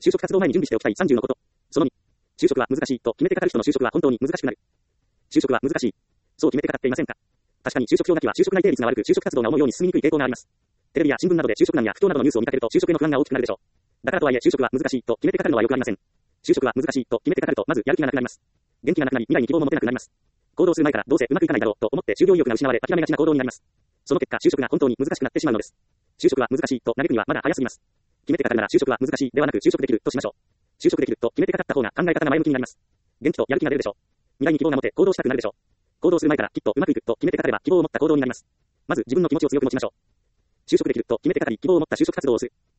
就職活動前に準備しておきたい30のこと。その2。就職は難しいと決めてかかる人の就職は本当に難しくなる。就職は難しい。そう決めてかかっていませんか？確かに就職氷河期は就職内定率が悪く就職活動が思うように進みにくい傾向があります。テレビや新聞などで就職難や不況などのニュースを見かけると就職への不安が大きくなるでしょう。だからとはいえ就職は難しいと決めてかかるのはよくありません。就職は難しいと決めてかかるとまずやる気がなくなります。元気がなくなり未来に希望も持てなくなります。行動する前からどうせうまくいかないだろうと思って就業意欲が失われ諦めがちな行動になります。その結果就職が本当に難しくなってしまうのです。就職は難しいと嘆くにはまだ早すぎます。決めてかかるなら就職は難しいではなく就職できるとしましょう。就職できると決めてかかった方が考え方が前向きになります。元気とやる気が出るでしょう。未来に希望が持て行動したくなるでしょう。行動する前からきっとうまくいくと決めてかかれば希望を持った行動になります。まず自分の気持ちを強く持ちましょう。就職できると決めてかかり希望を持った就職活動をする。